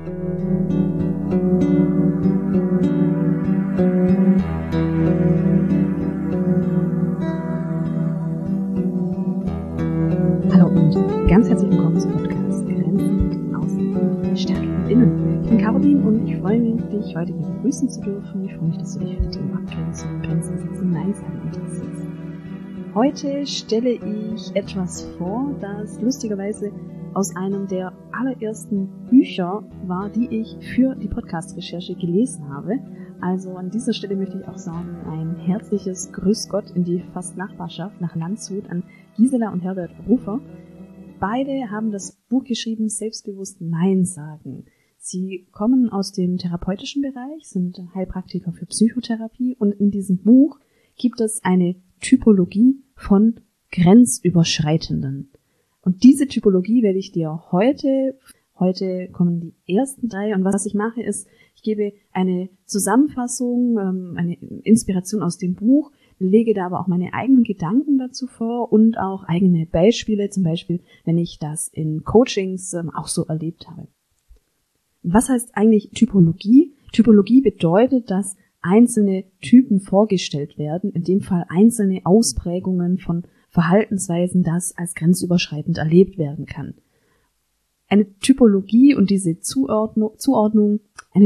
Hallo und ganz herzlich willkommen zum Podcast Grenzen mit Außen, Stärke von Innen. Ich bin Caroline und ich freue mich, dich heute hier begrüßen zu dürfen. Ich freue mich, dass du dich für die Themen Abgrenzung, Grenzen setzen, Nein sagen interessierst. Heute stelle ich etwas vor, das lustigerweise aus einem der allerersten Bücher war, die ich für die Podcast-Recherche gelesen habe. Also an dieser Stelle möchte ich auch sagen, ein herzliches Grüß Gott in die fast Nachbarschaft nach Landshut an Gisela und Herbert Rufer. Beide haben das Buch geschrieben, Selbstbewusst Nein sagen. Sie kommen aus dem therapeutischen Bereich, sind Heilpraktiker für Psychotherapie und in diesem Buch gibt es eine Typologie von Grenzüberschreitenden. Und diese Typologie werde ich dir heute kommen die ersten 3 und was ich mache ist, ich gebe eine Zusammenfassung, eine Inspiration aus dem Buch, lege da aber auch meine eigenen Gedanken dazu vor und auch eigene Beispiele, zum Beispiel, wenn ich das in Coachings auch so erlebt habe. Was heißt eigentlich Typologie? Typologie bedeutet, dass einzelne Typen vorgestellt werden, in dem Fall einzelne Ausprägungen von Verhaltensweisen, das als grenzüberschreitend erlebt werden kann. Eine Typologie und diese Zuordnung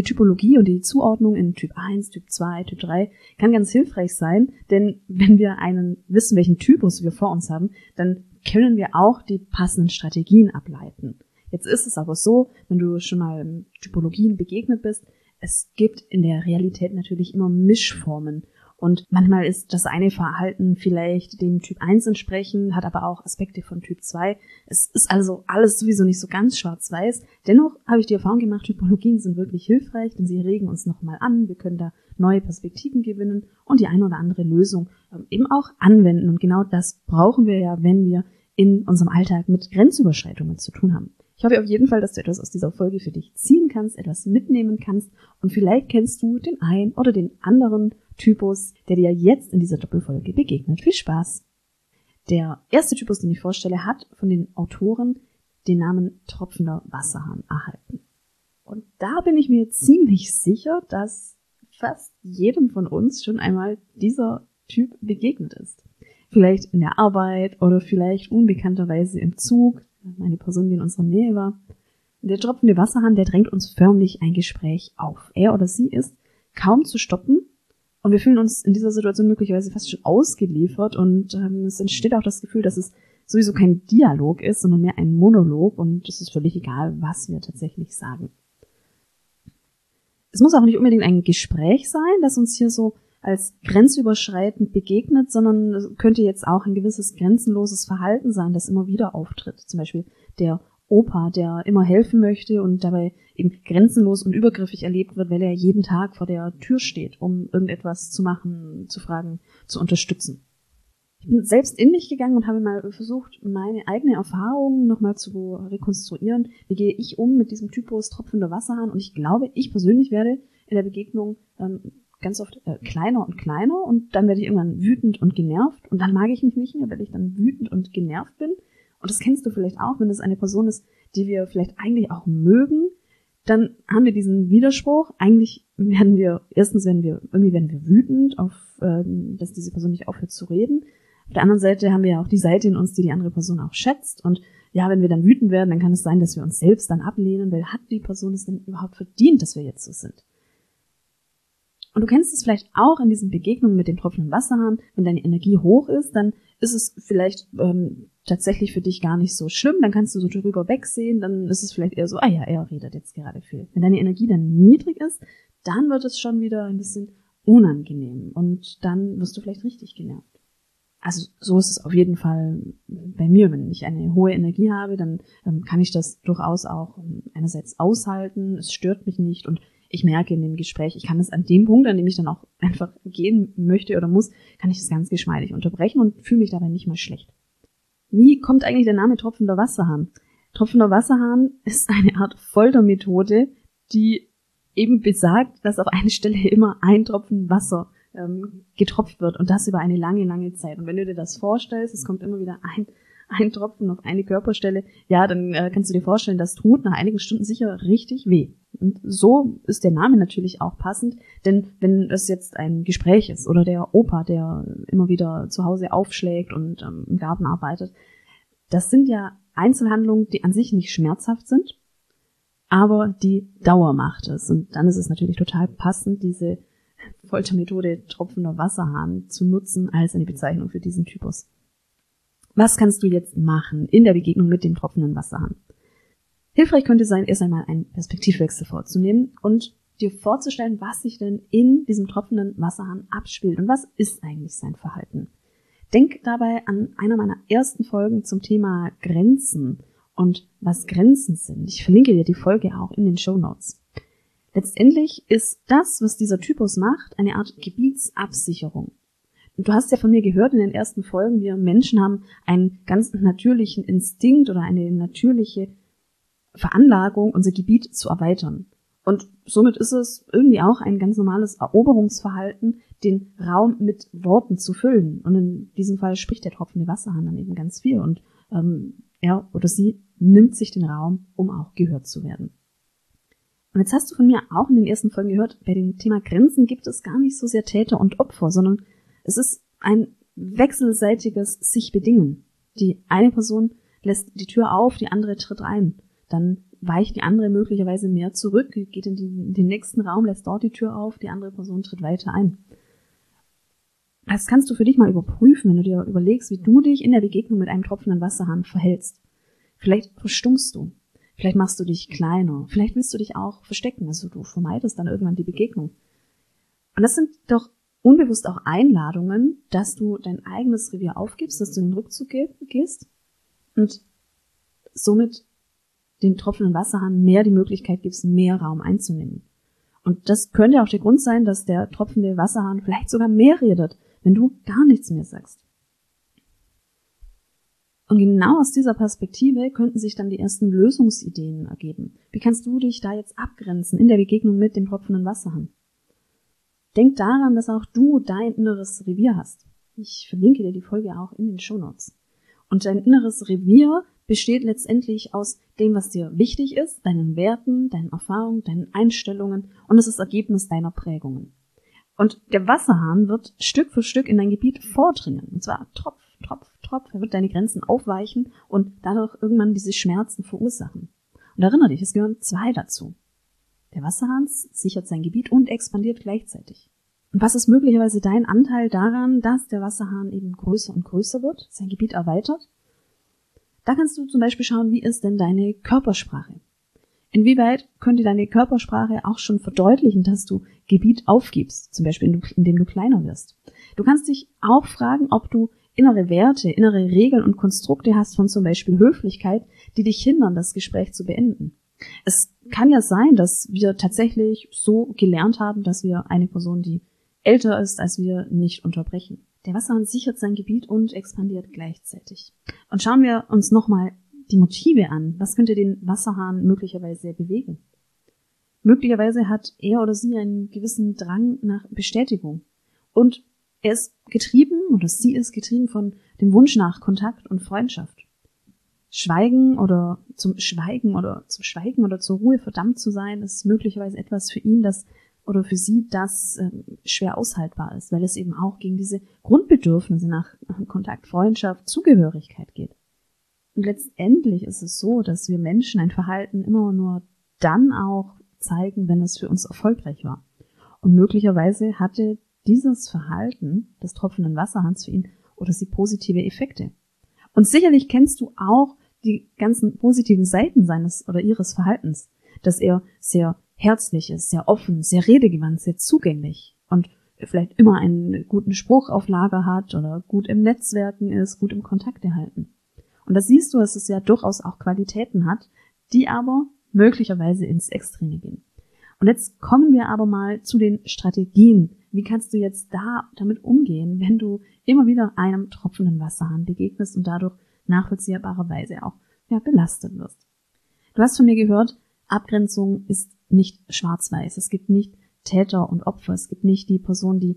in Typ 1, Typ 2, Typ 3 kann ganz hilfreich sein, denn wenn wir wissen, welchen Typus wir vor uns haben, dann können wir auch die passenden Strategien ableiten. Jetzt ist es aber so, wenn du schon mal Typologien begegnet bist, es gibt in der Realität natürlich immer Mischformen. Und manchmal ist das eine Verhalten vielleicht dem Typ 1 entsprechend, hat aber auch Aspekte von Typ 2. Es ist also alles sowieso nicht so ganz schwarz-weiß. Dennoch habe ich die Erfahrung gemacht, Typologien sind wirklich hilfreich, denn sie regen uns nochmal an. Wir können da neue Perspektiven gewinnen und die eine oder andere Lösung eben auch anwenden. Und genau das brauchen wir ja, wenn wir in unserem Alltag mit Grenzüberschreitungen zu tun haben. Ich hoffe auf jeden Fall, dass du etwas aus dieser Folge für dich ziehen kannst, etwas mitnehmen kannst und vielleicht kennst du den einen oder den anderen Typus, der dir jetzt in dieser Doppelfolge begegnet. Viel Spaß! Der erste Typus, den ich vorstelle, hat von den Autoren den Namen tropfender Wasserhahn erhalten. Und da bin ich mir ziemlich sicher, dass fast jedem von uns schon einmal dieser Typ begegnet ist. Vielleicht in der Arbeit oder vielleicht unbekannterweise im Zug, eine Person, die in unserer Nähe war. Der tropfende Wasserhahn, der drängt uns förmlich ein Gespräch auf. Er oder sie ist kaum zu stoppen und wir fühlen uns in dieser Situation möglicherweise fast schon ausgeliefert und es entsteht auch das Gefühl, dass es sowieso kein Dialog ist, sondern mehr ein Monolog und es ist völlig egal, was wir tatsächlich sagen. Es muss auch nicht unbedingt ein Gespräch sein, das uns hier so als grenzüberschreitend begegnet, sondern es könnte jetzt auch ein gewisses grenzenloses Verhalten sein, das immer wieder auftritt. Zum Beispiel der Opa, der immer helfen möchte und dabei eben grenzenlos und übergriffig erlebt wird, weil er jeden Tag vor der Tür steht, um irgendetwas zu machen, zu fragen, zu unterstützen. Ich bin selbst in mich gegangen und habe mal versucht, meine eigene Erfahrung nochmal zu rekonstruieren. Wie gehe ich um mit diesem Typus tropfender Wasserhahn? Und ich glaube, ich persönlich werde in der Begegnung ganz oft kleiner und kleiner und dann werde ich irgendwann wütend und genervt und dann mag ich mich nicht mehr, weil ich dann wütend und genervt bin. Und das kennst du vielleicht auch, wenn es eine Person ist, die wir vielleicht eigentlich auch mögen, dann haben wir diesen Widerspruch. Eigentlich werden wir wütend auf, dass diese Person nicht aufhört zu reden. Auf der anderen Seite haben wir ja auch die Seite in uns, die die andere Person auch schätzt. Und ja, wenn wir dann wütend werden, dann kann es sein, dass wir uns selbst dann ablehnen, weil hat die Person es denn überhaupt verdient, dass wir jetzt so sind? Und du kennst es vielleicht auch in diesen Begegnungen mit dem tropfenden Wasserhahn, wenn deine Energie hoch ist, dann ist es vielleicht tatsächlich für dich gar nicht so schlimm, dann kannst du so drüber wegsehen, dann ist es vielleicht eher so, er redet jetzt gerade viel. Wenn deine Energie dann niedrig ist, dann wird es schon wieder ein bisschen unangenehm und dann wirst du vielleicht richtig genervt. Also so ist es auf jeden Fall bei mir, wenn ich eine hohe Energie habe, dann kann ich das durchaus auch einerseits aushalten, es stört mich nicht und ich merke in dem Gespräch, ich kann es an dem Punkt, an dem ich dann auch einfach gehen möchte oder muss, kann ich es ganz geschmeidig unterbrechen und fühle mich dabei nicht mal schlecht. Wie kommt eigentlich der Name tropfender Wasserhahn? Tropfender Wasserhahn ist eine Art Foltermethode, die eben besagt, dass auf eine Stelle immer ein Tropfen Wasser getropft wird und das über eine lange, lange Zeit. Und wenn du dir das vorstellst, es kommt immer wieder ein Tropfen auf eine Körperstelle, ja, dann kannst du dir vorstellen, das tut nach einigen Stunden sicher richtig weh. Und so ist der Name natürlich auch passend, denn wenn das jetzt ein Gespräch ist oder der Opa, der immer wieder zu Hause aufschlägt und im Garten arbeitet, das sind ja Einzelhandlungen, die an sich nicht schmerzhaft sind, aber die Dauer macht es. Und dann ist es natürlich total passend, diese Foltermethode tropfender Wasserhahn zu nutzen als eine Bezeichnung für diesen Typus. Was kannst du jetzt machen in der Begegnung mit dem tropfenden Wasserhahn? Hilfreich könnte sein, erst einmal einen Perspektivwechsel vorzunehmen und dir vorzustellen, was sich denn in diesem tropfenden Wasserhahn abspielt und was ist eigentlich sein Verhalten. Denk dabei an einer meiner ersten Folgen zum Thema Grenzen und was Grenzen sind. Ich verlinke dir die Folge auch in den Shownotes. Letztendlich ist das, was dieser Typus macht, eine Art Gebietsabsicherung. Und du hast ja von mir gehört in den ersten Folgen, wir Menschen haben einen ganz natürlichen Instinkt oder eine natürliche Veranlagung, unser Gebiet zu erweitern. Und somit ist es irgendwie auch ein ganz normales Eroberungsverhalten, den Raum mit Worten zu füllen. Und in diesem Fall spricht der tropfende Wasserhahn dann eben ganz viel. Und er oder sie nimmt sich den Raum, um auch gehört zu werden. Und jetzt hast du von mir auch in den ersten Folgen gehört, bei dem Thema Grenzen gibt es gar nicht so sehr Täter und Opfer, sondern es ist ein wechselseitiges Sich-Bedingen. Die eine Person lässt die Tür auf, die andere tritt ein. Dann weicht die andere möglicherweise mehr zurück, geht in den nächsten Raum, lässt dort die Tür auf, die andere Person tritt weiter ein. Das kannst du für dich mal überprüfen, wenn du dir überlegst, wie du dich in der Begegnung mit einem tropfenden Wasserhahn verhältst. Vielleicht verstummst du, vielleicht machst du dich kleiner, vielleicht willst du dich auch verstecken, also du vermeidest dann irgendwann die Begegnung. Und das sind doch unbewusst auch Einladungen, dass du dein eigenes Revier aufgibst, dass du in den Rückzug gehst und somit dem tropfenden Wasserhahn mehr die Möglichkeit gibst, mehr Raum einzunehmen. Und das könnte auch der Grund sein, dass der tropfende Wasserhahn vielleicht sogar mehr redet, wenn du gar nichts mehr sagst. Und genau aus dieser Perspektive könnten sich dann die ersten Lösungsideen ergeben. Wie kannst du dich da jetzt abgrenzen in der Begegnung mit dem tropfenden Wasserhahn? Denk daran, dass auch du dein inneres Revier hast. Ich verlinke dir die Folge auch in den Shownotes. Und dein inneres Revier besteht letztendlich aus dem, was dir wichtig ist, deinen Werten, deinen Erfahrungen, deinen Einstellungen und es ist das Ergebnis deiner Prägungen. Und der Wasserhahn wird Stück für Stück in dein Gebiet vordringen. Und zwar Tropf, Tropf, Tropf. Er wird deine Grenzen aufweichen und dadurch irgendwann diese Schmerzen verursachen. Und erinnere dich, es gehören zwei dazu. Der Wasserhahn sichert sein Gebiet und expandiert gleichzeitig. Und was ist möglicherweise dein Anteil daran, dass der Wasserhahn eben größer und größer wird, sein Gebiet erweitert? Da kannst du zum Beispiel schauen, wie ist denn deine Körpersprache? Inwieweit könnte deine Körpersprache auch schon verdeutlichen, dass du Gebiet aufgibst, zum Beispiel indem du kleiner wirst? Du kannst dich auch fragen, ob du innere Werte, innere Regeln und Konstrukte hast von zum Beispiel Höflichkeit, die dich hindern, das Gespräch zu beenden. Es kann ja sein, dass wir tatsächlich so gelernt haben, dass wir eine Person, die älter ist als wir, nicht unterbrechen. Der Wasserhahn sichert sein Gebiet und expandiert gleichzeitig. Und schauen wir uns nochmal die Motive an. Was könnte den Wasserhahn möglicherweise bewegen? Möglicherweise hat er oder sie einen gewissen Drang nach Bestätigung. Und er ist getrieben oder sie ist getrieben von dem Wunsch nach Kontakt und Freundschaft. Schweigen oder zum Schweigen oder zur Ruhe verdammt zu sein, ist möglicherweise etwas für ihn, das oder für sie das schwer aushaltbar ist, weil es eben auch gegen diese Grundbedürfnisse nach Kontakt, Freundschaft, Zugehörigkeit geht. Und letztendlich ist es so, dass wir Menschen ein Verhalten immer nur dann auch zeigen, wenn es für uns erfolgreich war. Und möglicherweise hatte dieses Verhalten des tropfenden Wasserhahns für ihn oder sie positive Effekte. Und sicherlich kennst du auch die ganzen positiven Seiten seines oder ihres Verhaltens, dass er sehr herzlich ist, sehr offen, sehr redegewandt, sehr zugänglich und vielleicht immer einen guten Spruch auf Lager hat oder gut im Netzwerken ist, gut im Kontakt erhalten. Und da siehst du, dass es ja durchaus auch Qualitäten hat, die aber möglicherweise ins Extreme gehen. Und jetzt kommen wir aber mal zu den Strategien. Wie kannst du jetzt damit umgehen, wenn du immer wieder einem tropfenden Wasserhahn begegnest und dadurch nachvollziehbarerweise auch belastet wirst? Du hast von mir gehört, Abgrenzung ist nicht schwarz-weiß. Es gibt nicht Täter und Opfer. Es gibt nicht die Person, die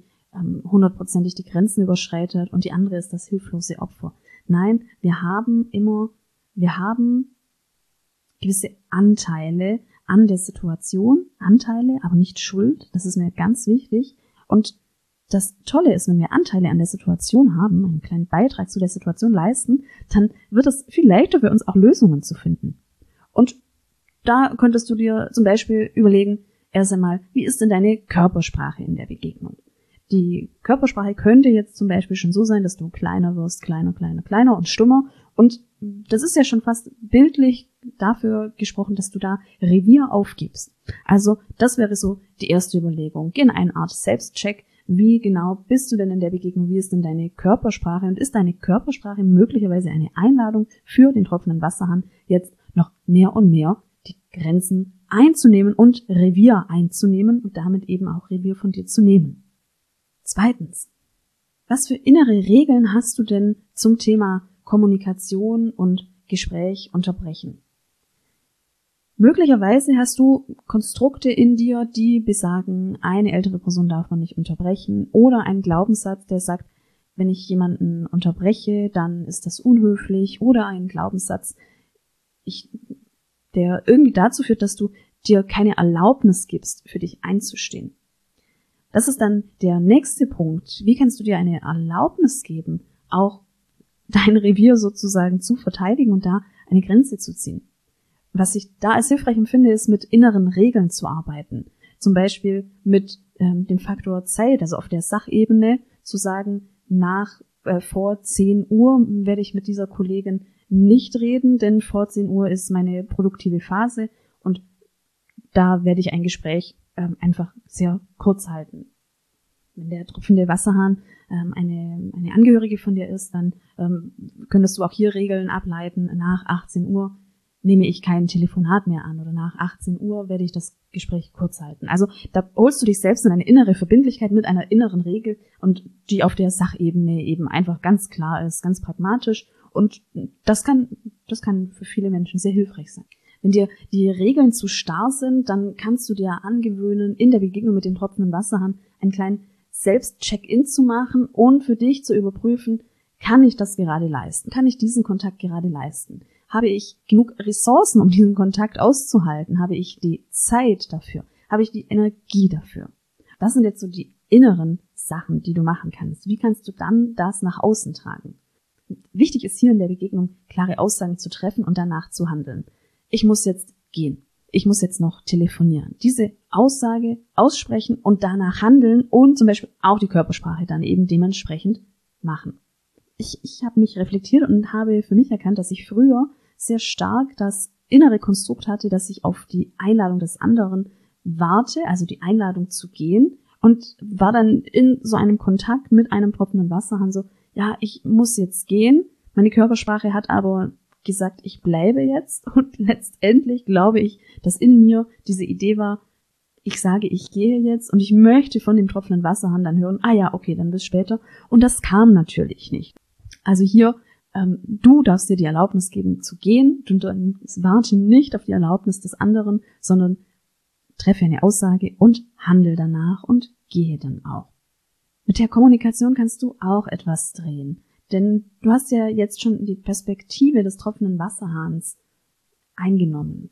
100%ig die Grenzen überschreitet und die andere ist das hilflose Opfer. Nein, wir haben gewisse Anteile an der Situation Anteile, aber nicht Schuld. Das ist mir ganz wichtig. Und das Tolle ist, wenn wir Anteile an der Situation haben, einen kleinen Beitrag zu der Situation leisten, dann wird es viel leichter für uns auch Lösungen zu finden. Und da könntest du dir zum Beispiel überlegen, erst einmal, wie ist denn deine Körpersprache in der Begegnung? Die Körpersprache könnte jetzt zum Beispiel schon so sein, dass du kleiner wirst, kleiner und stummer. Und das ist ja schon fast bildlich dafür gesprochen, dass du da Revier aufgibst. Also das wäre so die erste Überlegung. Geh in eine Art Selbstcheck. Wie genau bist du denn in der Begegnung? Wie ist denn deine Körpersprache? Und ist deine Körpersprache möglicherweise eine Einladung für den tropfenden Wasserhahn, jetzt noch mehr und mehr die Grenzen einzunehmen und Revier einzunehmen und damit eben auch Revier von dir zu nehmen? Zweitens, was für innere Regeln hast du denn zum Thema Kommunikation und Gespräch unterbrechen? Möglicherweise hast du Konstrukte in dir, die besagen, eine ältere Person darf man nicht unterbrechen, oder einen Glaubenssatz, der sagt, wenn ich jemanden unterbreche, dann ist das unhöflich, oder einen Glaubenssatz, der irgendwie dazu führt, dass du dir keine Erlaubnis gibst, für dich einzustehen. Das ist dann der nächste Punkt. Wie kannst du dir eine Erlaubnis geben, auch dein Revier sozusagen zu verteidigen und da eine Grenze zu ziehen? Was ich da als hilfreich empfinde, ist, mit inneren Regeln zu arbeiten. Zum Beispiel mit dem Faktor Zeit, also auf der Sachebene zu sagen, vor 10 Uhr werde ich mit dieser Kollegin nicht reden, denn vor 10 Uhr ist meine produktive Phase und da werde ich ein Gespräch einfach sehr kurz halten. Wenn der tropfende Wasserhahn eine Angehörige von dir ist, dann könntest du auch hier Regeln ableiten. Nach 18 Uhr nehme ich kein Telefonat mehr an oder nach 18 Uhr werde ich das Gespräch kurz halten. Also da holst du dich selbst in eine innere Verbindlichkeit mit einer inneren Regel und die auf der Sachebene eben einfach ganz klar ist, ganz pragmatisch, und das kann für viele Menschen sehr hilfreich sein. Wenn dir die Regeln zu starr sind, dann kannst du dir angewöhnen, in der Begegnung mit dem tropfenden Wasserhahn einen kleinen Selbst-Check-in zu machen und für dich zu überprüfen, kann ich das gerade leisten? Kann ich diesen Kontakt gerade leisten? Habe ich genug Ressourcen, um diesen Kontakt auszuhalten? Habe ich die Zeit dafür? Habe ich die Energie dafür? Das sind jetzt so die inneren Sachen, die du machen kannst. Wie kannst du dann das nach außen tragen? Wichtig ist hier in der Begegnung, klare Aussagen zu treffen und danach zu handeln. Ich muss jetzt gehen. Ich muss jetzt noch telefonieren. Diese Aussage aussprechen und danach handeln und zum Beispiel auch die Körpersprache dann eben dementsprechend machen. Ich habe mich reflektiert und habe für mich erkannt, dass ich früher sehr stark das innere Konstrukt hatte, dass ich auf die Einladung des anderen warte, also die Einladung zu gehen, und war dann in so einem Kontakt mit einem tropfenden Wasserhahn so, ja, ich muss jetzt gehen. Meine Körpersprache hat aber gesagt, ich bleibe jetzt, und letztendlich glaube ich, dass in mir diese Idee war, ich sage, ich gehe jetzt und ich möchte von dem tropfenden Wasserhahn dann hören, ja, okay, dann bis später, und das kam natürlich nicht. Also hier, du darfst dir die Erlaubnis geben zu gehen, du warte nicht auf die Erlaubnis des anderen, sondern treffe eine Aussage und handle danach und gehe dann auch. Mit der Kommunikation kannst du auch etwas drehen. Denn du hast ja jetzt schon die Perspektive des tropfenden Wasserhahns eingenommen.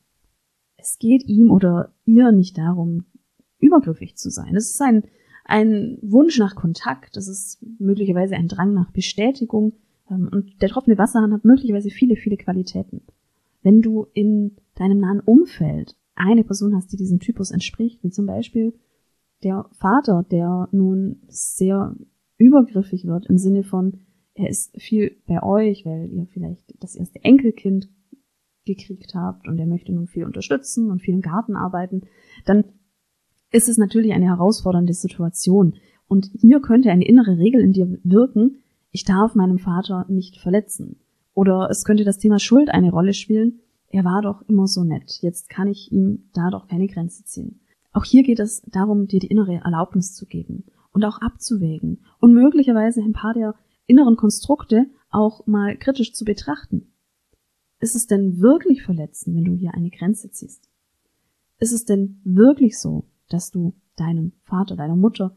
Es geht ihm oder ihr nicht darum, übergriffig zu sein. Es ist ein Wunsch nach Kontakt, es ist möglicherweise ein Drang nach Bestätigung, und der tropfende Wasserhahn hat möglicherweise viele, viele Qualitäten. Wenn du in deinem nahen Umfeld eine Person hast, die diesem Typus entspricht, wie zum Beispiel der Vater, der nun sehr übergriffig wird im Sinne von, er ist viel bei euch, weil ihr vielleicht das erste Enkelkind gekriegt habt und er möchte nun viel unterstützen und viel im Garten arbeiten, dann ist es natürlich eine herausfordernde Situation. Und hier könnte eine innere Regel in dir wirken, ich darf meinem Vater nicht verletzen. Oder es könnte das Thema Schuld eine Rolle spielen, er war doch immer so nett, jetzt kann ich ihm da doch keine Grenze ziehen. Auch hier geht es darum, dir die innere Erlaubnis zu geben und auch abzuwägen und möglicherweise ein paar der inneren Konstrukte auch mal kritisch zu betrachten. Ist es denn wirklich verletzend, wenn du hier eine Grenze ziehst? Ist es denn wirklich so, dass du deinem Vater, deiner Mutter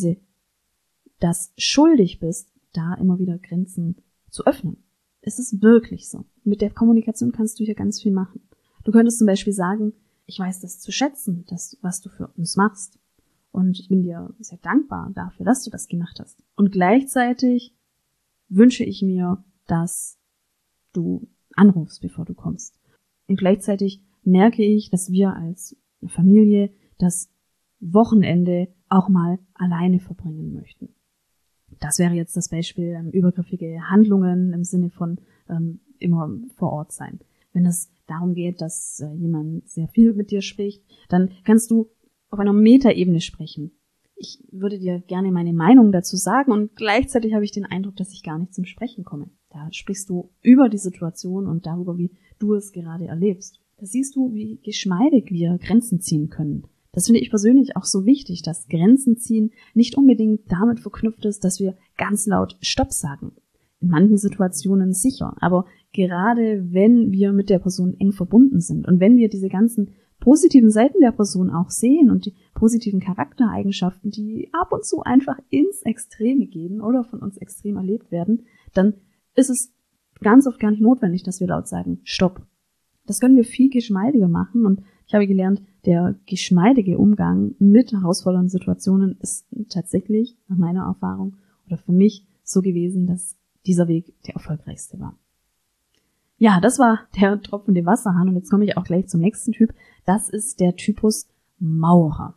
das schuldig bist, da immer wieder Grenzen zu öffnen? Ist es wirklich so? Mit der Kommunikation kannst du hier ganz viel machen. Du könntest zum Beispiel sagen, ich weiß das zu schätzen, was du für uns machst. Und ich bin dir sehr dankbar dafür, dass du das gemacht hast. Und gleichzeitig wünsche ich mir, dass du anrufst, bevor du kommst. Und gleichzeitig merke ich, dass wir als Familie das Wochenende auch mal alleine verbringen möchten. Das wäre jetzt das Beispiel übergriffige Handlungen im Sinne von immer vor Ort sein. Wenn es darum geht, dass jemand sehr viel mit dir spricht, dann kannst du auf einer Metaebene sprechen. Ich würde dir gerne meine Meinung dazu sagen und gleichzeitig habe ich den Eindruck, dass ich gar nicht zum Sprechen komme. Da sprichst du über die Situation und darüber, wie du es gerade erlebst. Da siehst du, wie geschmeidig wir Grenzen ziehen können. Das finde ich persönlich auch so wichtig, dass Grenzen ziehen nicht unbedingt damit verknüpft ist, dass wir ganz laut Stopp sagen. In manchen Situationen sicher, aber gerade wenn wir mit der Person eng verbunden sind und wenn wir diese ganzen positiven Seiten der Person auch sehen und die positiven Charaktereigenschaften, die ab und zu einfach ins Extreme gehen oder von uns extrem erlebt werden, dann ist es ganz oft gar nicht notwendig, dass wir laut sagen, Stopp. Das können wir viel geschmeidiger machen und ich habe gelernt, der geschmeidige Umgang mit herausfordernden Situationen ist tatsächlich nach meiner Erfahrung oder für mich so gewesen, dass dieser Weg der erfolgreichste war. Ja, das war der tropfende Wasserhahn und jetzt komme ich auch gleich zum nächsten Typ. Das ist der Typus Maurer.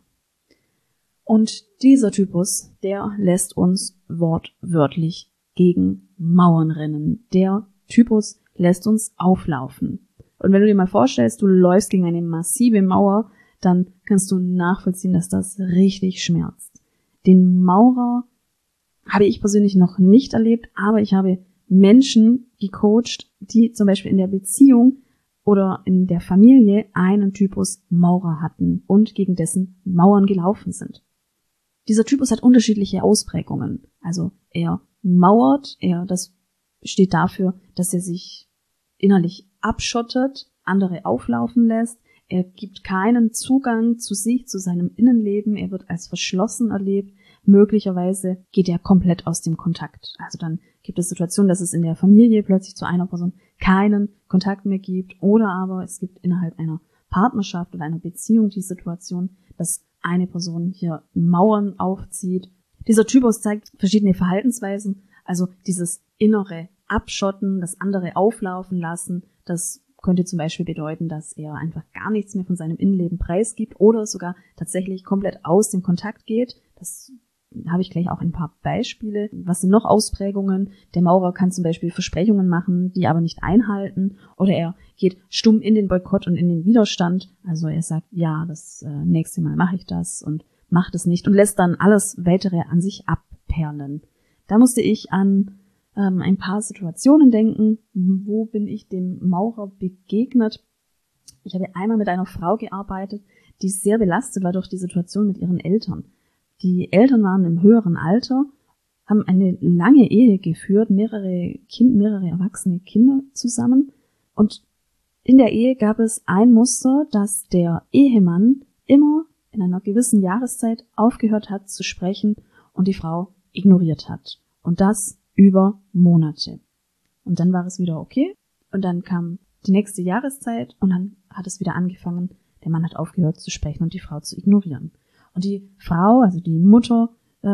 Und dieser Typus, der lässt uns wortwörtlich gegen Mauern rennen. Der Typus lässt uns auflaufen. Und wenn du dir mal vorstellst, du läufst gegen eine massive Mauer, dann kannst du nachvollziehen, dass das richtig schmerzt. Den Maurer habe ich persönlich noch nicht erlebt, aber ich habe Menschen gecoacht, die zum Beispiel in der Beziehung oder in der Familie einen Typus Maurer hatten und gegen dessen Mauern gelaufen sind. Dieser Typus hat unterschiedliche Ausprägungen. Also er mauert, das steht dafür, dass er sich innerlich abschottet, andere auflaufen lässt. Er gibt keinen Zugang zu sich, zu seinem Innenleben. Er wird als verschlossen erlebt. Möglicherweise geht er komplett aus dem Kontakt. Also dann gibt es Situationen, dass es in der Familie plötzlich zu einer Person keinen Kontakt mehr gibt. Oder aber es gibt innerhalb einer Partnerschaft oder einer Beziehung die Situation, dass eine Person hier Mauern aufzieht. Dieser Typus zeigt verschiedene Verhaltensweisen. Also dieses innere Abschotten, das andere auflaufen lassen, das könnte zum Beispiel bedeuten, dass er einfach gar nichts mehr von seinem Innenleben preisgibt oder sogar tatsächlich komplett aus dem Kontakt geht. Das habe ich gleich auch ein paar Beispiele. Was sind noch Ausprägungen? Der Maurer kann zum Beispiel Versprechungen machen, die aber nicht einhalten. Oder er geht stumm in den Boykott und in den Widerstand. Also er sagt, ja, das nächste Mal mache ich das und macht es nicht und lässt dann alles Weitere an sich abperlen. Da musste ich an ein paar Situationen denken. Wo bin ich dem Maurer begegnet? Ich habe einmal mit einer Frau gearbeitet, die sehr belastet war durch die Situation mit ihren Eltern. Die Eltern waren im höheren Alter, haben eine lange Ehe geführt, mehrere erwachsene Kinder zusammen. Und in der Ehe gab es ein Muster, dass der Ehemann immer in einer gewissen Jahreszeit aufgehört hat zu sprechen und die Frau ignoriert hat. Und das über Monate. Und dann war es wieder okay. Und dann kam die nächste Jahreszeit und dann hat es wieder angefangen. Der Mann hat aufgehört zu sprechen und die Frau zu ignorieren. Und die Frau, also die Mutter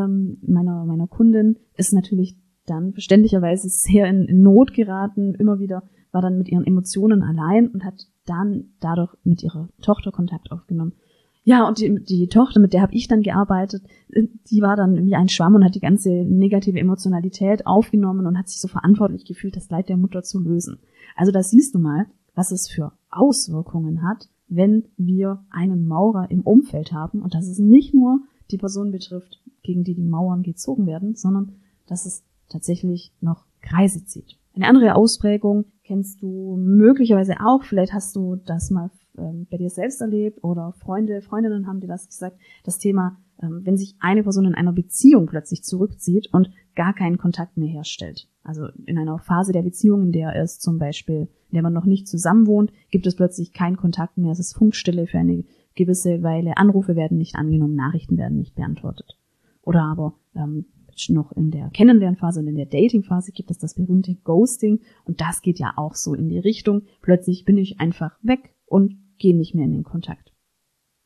meiner Kundin, ist natürlich dann verständlicherweise sehr in Not geraten. Immer wieder war dann mit ihren Emotionen allein und hat dann dadurch mit ihrer Tochter Kontakt aufgenommen. Ja, und die Tochter, mit der habe ich dann gearbeitet, die war dann wie ein Schwamm und hat die ganze negative Emotionalität aufgenommen und hat sich so verantwortlich gefühlt, das Leid der Mutter zu lösen. Also da siehst du mal, was es für Auswirkungen hat, wenn wir einen Maurer im Umfeld haben und dass es nicht nur die Person betrifft, gegen die Mauern gezogen werden, sondern dass es tatsächlich noch Kreise zieht. Eine andere Ausprägung kennst du möglicherweise auch, vielleicht hast du das mal bei dir selbst erlebt oder Freundinnen haben dir das gesagt, das Thema, wenn sich eine Person in einer Beziehung plötzlich zurückzieht und gar keinen Kontakt mehr herstellt. Also in einer Phase der Beziehung, in der es zum Beispiel, in der man noch nicht zusammen wohnt, gibt es plötzlich keinen Kontakt mehr, es ist Funkstille für eine gewisse Weile, Anrufe werden nicht angenommen, Nachrichten werden nicht beantwortet. Oder aber noch in der Kennenlernphase und in der Datingphase gibt es das berühmte Ghosting und das geht ja auch so in die Richtung, plötzlich bin ich einfach weg und gehe nicht mehr in den Kontakt.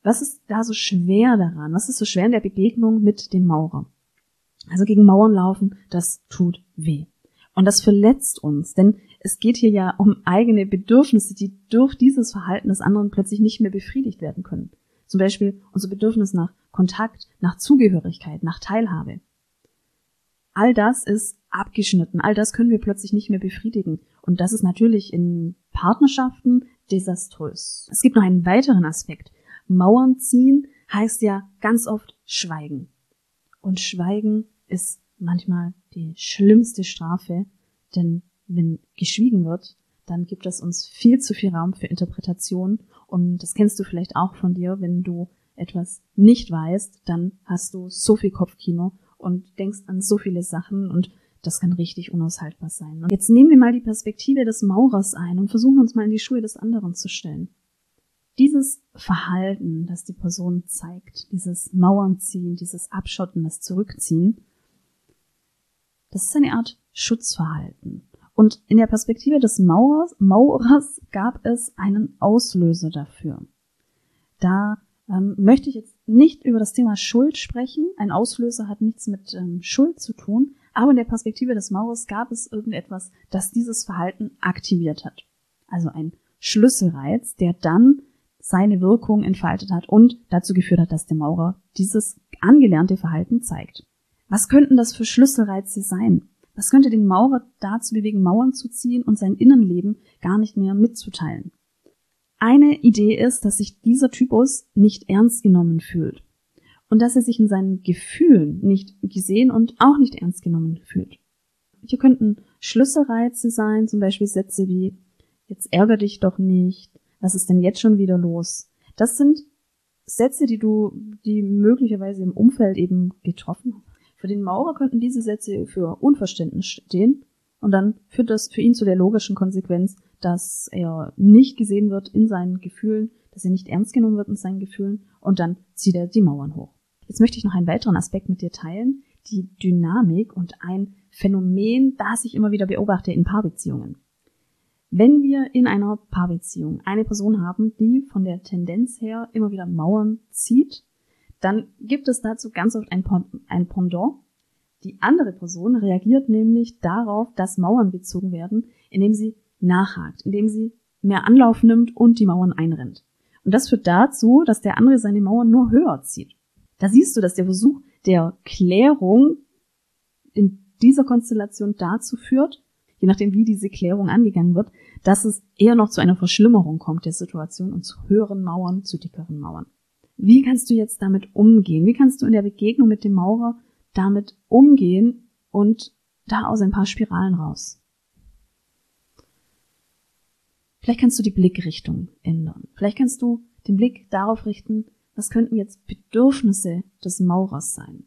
Was ist da so schwer daran? Was ist so schwer in der Begegnung mit dem Maurer? Also gegen Mauern laufen, das tut weh. Und das verletzt uns, denn es geht hier ja um eigene Bedürfnisse, die durch dieses Verhalten des anderen plötzlich nicht mehr befriedigt werden können. Zum Beispiel unser Bedürfnis nach Kontakt, nach Zugehörigkeit, nach Teilhabe. All das ist abgeschnitten, all das können wir plötzlich nicht mehr befriedigen. Und das ist natürlich in Partnerschaften desaströs. Es gibt noch einen weiteren Aspekt. Mauern ziehen heißt ja ganz oft schweigen. Und Schweigen ist manchmal die schlimmste Strafe, denn wenn geschwiegen wird, dann gibt es uns viel zu viel Raum für Interpretation. Und das kennst du vielleicht auch von dir, wenn du etwas nicht weißt, dann hast du so viel Kopfkino und denkst an so viele Sachen und das kann richtig unaushaltbar sein. Und jetzt nehmen wir mal die Perspektive des Maurers ein und versuchen uns mal in die Schuhe des anderen zu stellen. Dieses Verhalten, das die Person zeigt, dieses Mauernziehen, dieses Abschotten, das Zurückziehen, das ist eine Art Schutzverhalten. Und in der Perspektive des Maurers gab es einen Auslöser dafür. Da möchte ich jetzt nicht über das Thema Schuld sprechen. Ein Auslöser hat nichts mit Schuld zu tun. Aber in der Perspektive des Maurers gab es irgendetwas, das dieses Verhalten aktiviert hat. Also ein Schlüsselreiz, der dann seine Wirkung entfaltet hat und dazu geführt hat, dass der Maurer dieses angelernte Verhalten zeigt. Was könnten das für Schlüsselreize sein? Was könnte den Maurer dazu bewegen, Mauern zu ziehen und sein Innenleben gar nicht mehr mitzuteilen? Eine Idee ist, dass sich dieser Typus nicht ernst genommen fühlt und dass er sich in seinen Gefühlen nicht gesehen und auch nicht ernst genommen fühlt. Hier könnten Schlüsselreize sein, zum Beispiel Sätze wie „Jetzt ärger dich doch nicht, was ist denn jetzt schon wieder los?" Das sind Sätze, die möglicherweise im Umfeld eben getroffen haben. Für den Maurer könnten diese Sätze für Unverständnis stehen und dann führt das für ihn zu der logischen Konsequenz, dass er nicht gesehen wird in seinen Gefühlen, dass er nicht ernst genommen wird in seinen Gefühlen und dann zieht er die Mauern hoch. Jetzt möchte ich noch einen weiteren Aspekt mit dir teilen, die Dynamik und ein Phänomen, das ich immer wieder beobachte in Paarbeziehungen. Wenn wir in einer Paarbeziehung eine Person haben, die von der Tendenz her immer wieder Mauern zieht, dann gibt es dazu ganz oft ein Pendant. Die andere Person reagiert nämlich darauf, dass Mauern gezogen werden, indem sie nachhakt, indem sie mehr Anlauf nimmt und die Mauern einrennt. Und das führt dazu, dass der andere seine Mauern nur höher zieht. Da siehst du, dass der Versuch der Klärung in dieser Konstellation dazu führt, je nachdem wie diese Klärung angegangen wird, dass es eher noch zu einer Verschlimmerung kommt der Situation und zu höheren Mauern, zu dickeren Mauern. Wie kannst du jetzt damit umgehen? Wie kannst du in der Begegnung mit dem Maurer damit umgehen und da aus ein paar Spiralen raus? Vielleicht kannst du die Blickrichtung ändern. Vielleicht kannst du den Blick darauf richten, was könnten jetzt Bedürfnisse des Maurers sein.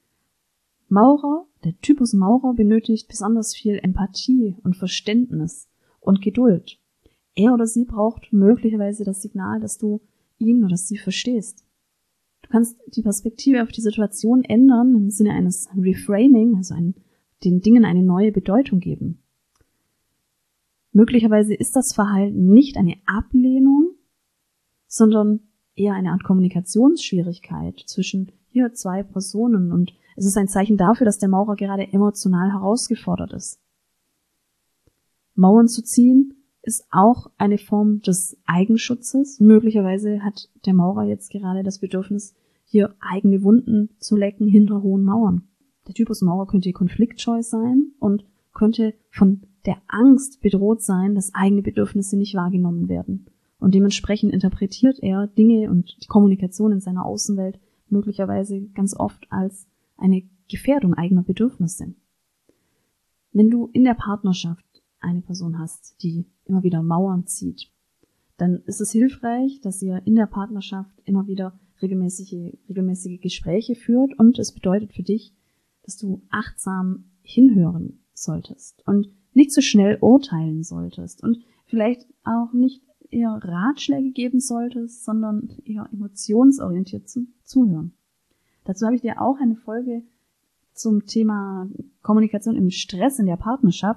Der Typus Maurer benötigt besonders viel Empathie und Verständnis und Geduld. Er oder sie braucht möglicherweise das Signal, dass du ihn oder sie verstehst. Du kannst die Perspektive auf die Situation ändern im Sinne eines Reframing, also den Dingen eine neue Bedeutung geben. Möglicherweise ist das Verhalten nicht eine Ablehnung, sondern eher eine Art Kommunikationsschwierigkeit zwischen hier zwei Personen und es ist ein Zeichen dafür, dass der Maurer gerade emotional herausgefordert ist. Mauern zu ziehen ist auch eine Form des Eigenschutzes. Möglicherweise hat der Maurer jetzt gerade das Bedürfnis, hier eigene Wunden zu lecken hinter hohen Mauern. Der Typus Maurer könnte konfliktscheu sein und könnte von der Angst bedroht sein, dass eigene Bedürfnisse nicht wahrgenommen werden. Und dementsprechend interpretiert er Dinge und die Kommunikation in seiner Außenwelt möglicherweise ganz oft als eine Gefährdung eigener Bedürfnisse. Wenn du in der Partnerschaft eine Person hast, die immer wieder Mauern zieht, dann ist es hilfreich, dass ihr in der Partnerschaft immer wieder regelmäßige Gespräche führt und es bedeutet für dich, dass du achtsam hinhören solltest und nicht so schnell urteilen solltest und vielleicht auch nicht eher Ratschläge geben solltest, sondern eher emotionsorientiert zuhören. Dazu habe ich dir auch eine Folge zum Thema Kommunikation im Stress in der Partnerschaft und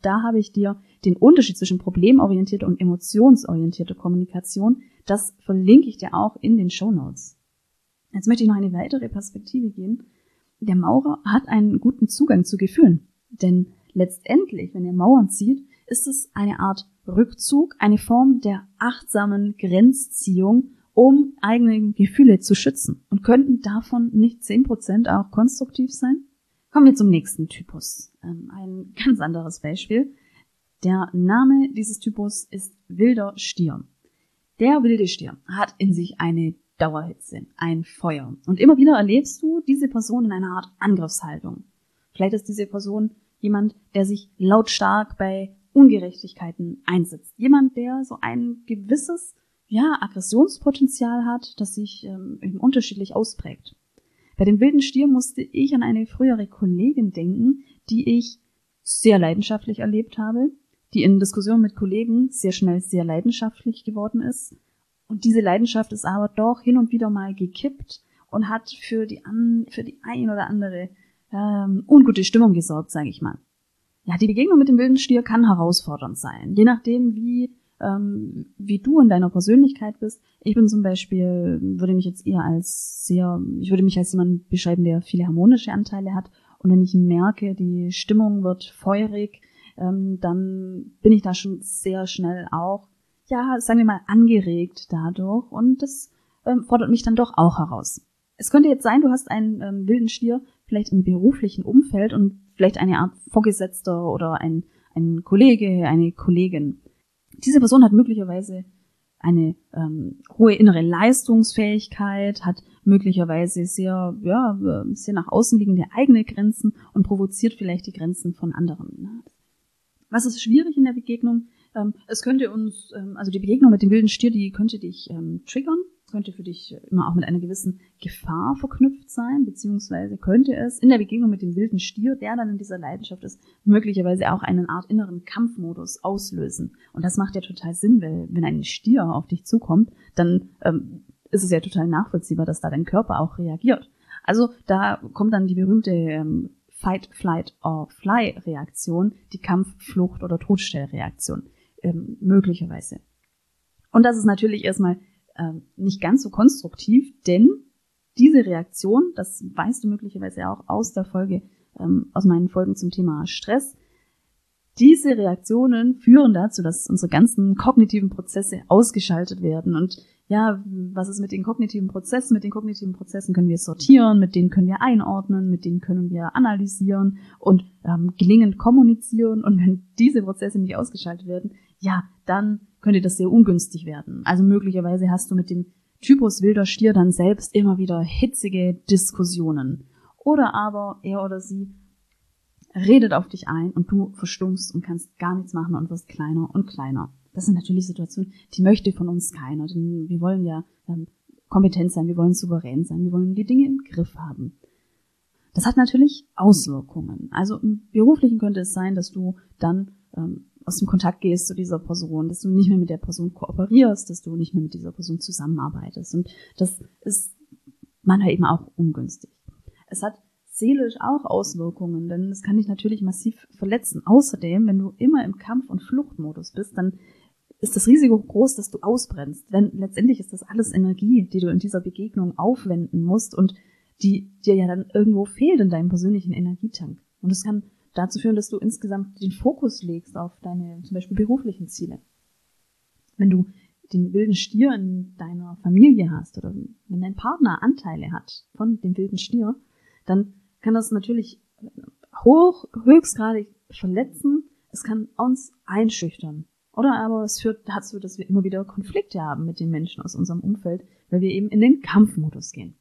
da habe ich dir den Unterschied zwischen problemorientierter und emotionsorientierter Kommunikation, das verlinke ich dir auch in den Shownotes. Jetzt möchte ich noch eine weitere Perspektive gehen. Der Maurer hat einen guten Zugang zu Gefühlen, denn letztendlich, wenn er Mauern zieht, ist es eine Art Rückzug, eine Form der achtsamen Grenzziehung, um eigene Gefühle zu schützen. Und könnten davon nicht 10% auch konstruktiv sein? Kommen wir zum nächsten Typus. Ein ganz anderes Beispiel. Der Name dieses Typus ist wilder Stier. Der wilde Stier hat in sich eine Dauerhitze, ein Feuer. Und immer wieder erlebst du diese Person in einer Art Angriffshaltung. Vielleicht ist diese Person jemand, der sich lautstark bei Ungerechtigkeiten einsetzt. Jemand, der so ein gewisses Aggressionspotenzial hat, das sich eben unterschiedlich ausprägt. Bei dem wilden Stier musste ich an eine frühere Kollegin denken, die ich sehr leidenschaftlich erlebt habe, die in Diskussionen mit Kollegen sehr schnell sehr leidenschaftlich geworden ist. Und diese Leidenschaft ist aber doch hin und wieder mal gekippt und hat für die ein oder andere ungute Stimmung gesorgt, sage ich mal. Ja, die Begegnung mit dem wilden Stier kann herausfordernd sein, je nachdem, wie du in deiner Persönlichkeit bist. Ich bin zum Beispiel, würde mich als jemand beschreiben, der viele harmonische Anteile hat. Und wenn ich merke, die Stimmung wird feurig, dann bin ich da schon sehr schnell auch, sagen wir mal, angeregt dadurch. Und das fordert mich dann doch auch heraus. Es könnte jetzt sein, du hast einen wilden Stier vielleicht im beruflichen Umfeld und vielleicht eine Art Vorgesetzter oder ein Kollege, eine Kollegin. Diese Person hat möglicherweise eine hohe innere Leistungsfähigkeit, hat möglicherweise sehr nach außen liegende eigene Grenzen und provoziert vielleicht die Grenzen von anderen. Was ist schwierig in der Begegnung? Es könnte die Begegnung mit dem wilden Stier, die könnte dich triggern. Könnte für dich immer auch mit einer gewissen Gefahr verknüpft sein, beziehungsweise könnte es in der Begegnung mit dem wilden Stier, der dann in dieser Leidenschaft ist, möglicherweise auch eine Art inneren Kampfmodus auslösen. Und das macht ja total Sinn, weil wenn ein Stier auf dich zukommt, dann ist es ja total nachvollziehbar, dass da dein Körper auch reagiert. Also da kommt dann die berühmte Fight, Flight or Fly Reaktion, die Kampf-, Flucht- oder Todstellreaktion, möglicherweise. Und das ist natürlich erstmal nicht ganz so konstruktiv, denn diese Reaktion, das weißt du möglicherweise auch aus der Folge, aus meinen Folgen zum Thema Stress, diese Reaktionen führen dazu, dass unsere ganzen kognitiven Prozesse ausgeschaltet werden. Und was ist mit den kognitiven Prozessen? Mit den kognitiven Prozessen können wir sortieren, mit denen können wir einordnen, mit denen können wir analysieren und gelingend kommunizieren. Und wenn diese Prozesse nicht ausgeschaltet werden, dann könnte das sehr ungünstig werden. Also möglicherweise hast du mit dem Typus wilder Stier dann selbst immer wieder hitzige Diskussionen. Oder aber er oder sie redet auf dich ein und du verstummst und kannst gar nichts machen und wirst kleiner und kleiner. Das sind natürlich Situationen, die möchte von uns keiner. Denn wir wollen ja kompetent sein, wir wollen souverän sein, wir wollen die Dinge im Griff haben. Das hat natürlich Auswirkungen. Also im Beruflichen könnte es sein, dass du dann aus dem Kontakt gehst zu dieser Person, dass du nicht mehr mit der Person kooperierst, dass du nicht mehr mit dieser Person zusammenarbeitest. Und das ist manchmal eben auch ungünstig. Es hat seelisch auch Auswirkungen, denn es kann dich natürlich massiv verletzen. Außerdem, wenn du immer im Kampf- und Fluchtmodus bist, dann ist das Risiko groß, dass du ausbrennst. Denn letztendlich ist das alles Energie, die du in dieser Begegnung aufwenden musst und die dir ja dann irgendwo fehlt in deinem persönlichen Energietank. Und es kann dazu führen, dass du insgesamt den Fokus legst auf deine zum Beispiel beruflichen Ziele. Wenn du den wilden Stier in deiner Familie hast oder wenn dein Partner Anteile hat von dem wilden Stier, dann kann das natürlich höchstgradig verletzen. Es kann uns einschüchtern. Oder aber es führt dazu, dass wir immer wieder Konflikte haben mit den Menschen aus unserem Umfeld, weil wir eben in den Kampfmodus gehen.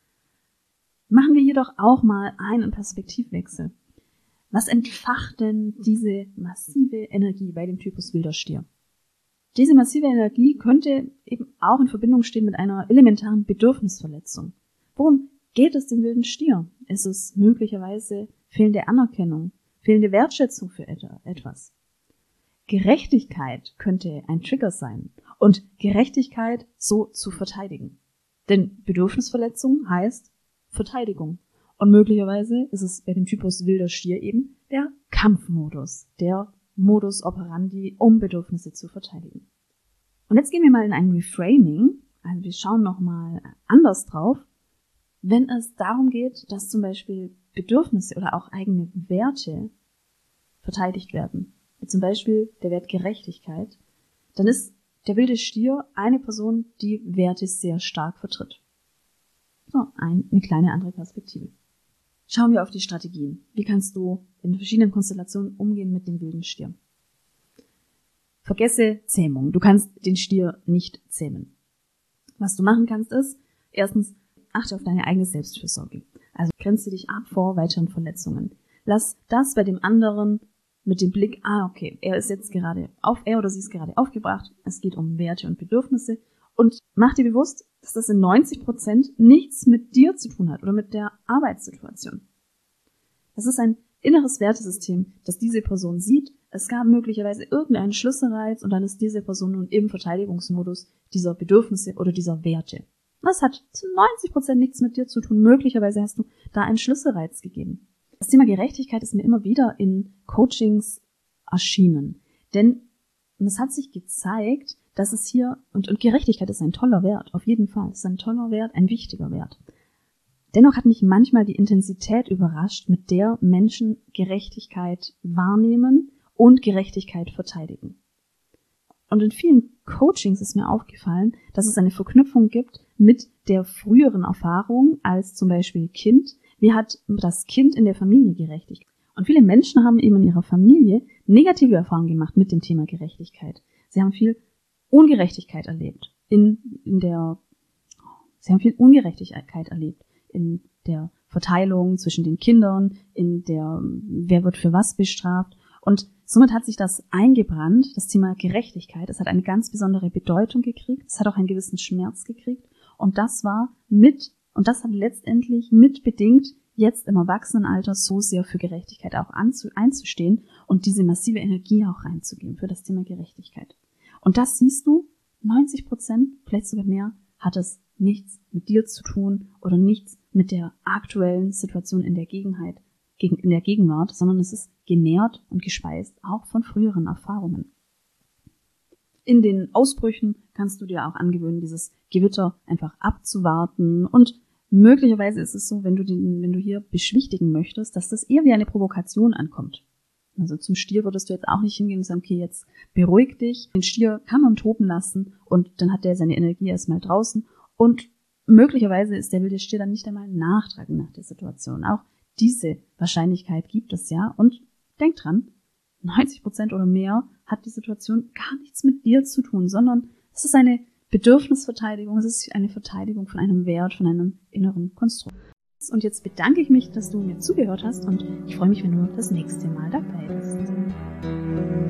Machen wir jedoch auch mal einen Perspektivwechsel. Was entfacht denn diese massive Energie bei dem Typus wilder Stier? Diese massive Energie könnte eben auch in Verbindung stehen mit einer elementaren Bedürfnisverletzung. Worum geht es dem wilden Stier? Ist es möglicherweise fehlende Anerkennung, fehlende Wertschätzung für etwas? Gerechtigkeit könnte ein Trigger sein und Gerechtigkeit so zu verteidigen. Denn Bedürfnisverletzung heißt Verteidigung. Und möglicherweise ist es bei dem Typus wilder Stier eben der Kampfmodus, der Modus operandi, um Bedürfnisse zu verteidigen. Und jetzt gehen wir mal in ein Reframing, also wir schauen nochmal anders drauf, wenn es darum geht, dass zum Beispiel Bedürfnisse oder auch eigene Werte verteidigt werden, wie zum Beispiel der Wert Gerechtigkeit, dann ist der wilde Stier eine Person, die Werte sehr stark vertritt. So, eine kleine andere Perspektive. Schauen wir auf die Strategien. Wie kannst du in verschiedenen Konstellationen umgehen mit dem wilden Stier? Vergesse Zähmung. Du kannst den Stier nicht zähmen. Was du machen kannst ist, erstens, achte auf deine eigene Selbstfürsorge. Also grenze dich ab vor weiteren Verletzungen. Lass das bei dem anderen mit dem Blick, okay, er oder sie ist gerade aufgebracht, es geht um Werte und Bedürfnisse und mach dir bewusst, dass das in 90% nichts mit dir zu tun hat oder mit der Arbeitssituation. Das ist ein inneres Wertesystem, das diese Person sieht. Es gab möglicherweise irgendeinen Schlüsselreiz und dann ist diese Person nun im Verteidigungsmodus dieser Bedürfnisse oder dieser Werte. Das hat zu 90% nichts mit dir zu tun. Möglicherweise hast du da einen Schlüsselreiz gegeben. Das Thema Gerechtigkeit ist mir immer wieder in Coachings erschienen. Denn es hat sich gezeigt, dass es hier, und Gerechtigkeit ist ein toller Wert, auf jeden Fall. Es ist ein toller Wert, ein wichtiger Wert. Dennoch hat mich manchmal die Intensität überrascht, mit der Menschen Gerechtigkeit wahrnehmen und Gerechtigkeit verteidigen. Und in vielen Coachings ist mir aufgefallen, dass es eine Verknüpfung gibt mit der früheren Erfahrung als zum Beispiel Kind. Wie hat das Kind in der Familie Gerechtigkeit? Und viele Menschen haben eben in ihrer Familie negative Erfahrungen gemacht mit dem Thema Gerechtigkeit. Sie haben viel Ungerechtigkeit erlebt in der Verteilung zwischen den Kindern, wer wird für was bestraft. Und somit hat sich das eingebrannt, das Thema Gerechtigkeit. Es hat eine ganz besondere Bedeutung gekriegt. Es hat auch einen gewissen Schmerz gekriegt. Und das hat letztendlich mitbedingt, jetzt im Erwachsenenalter so sehr für Gerechtigkeit auch einzustehen und diese massive Energie auch reinzugeben für das Thema Gerechtigkeit. Und das siehst du, 90%, vielleicht sogar mehr, hat es nichts mit dir zu tun oder nichts mit der aktuellen Situation in der Gegenwart, sondern es ist genährt und gespeist auch von früheren Erfahrungen. In den Ausbrüchen kannst du dir auch angewöhnen, dieses Gewitter einfach abzuwarten und möglicherweise ist es so, wenn du hier beschwichtigen möchtest, dass das eher wie eine Provokation ankommt. Also zum Stier würdest du jetzt auch nicht hingehen und sagen, okay, jetzt beruhig dich. Den Stier kann man toben lassen und dann hat der seine Energie erstmal draußen und möglicherweise ist der wilde Stier dann nicht einmal nachtragend nach der Situation. Auch diese Wahrscheinlichkeit gibt es ja und denk dran, 90% oder mehr hat die Situation gar nichts mit dir zu tun, sondern es ist eine Bedürfnisverteidigung, es ist eine Verteidigung von einem Wert, von einem inneren Konstrukt. Und jetzt bedanke ich mich, dass du mir zugehört hast und ich freue mich, wenn du das nächste Mal dabei bist.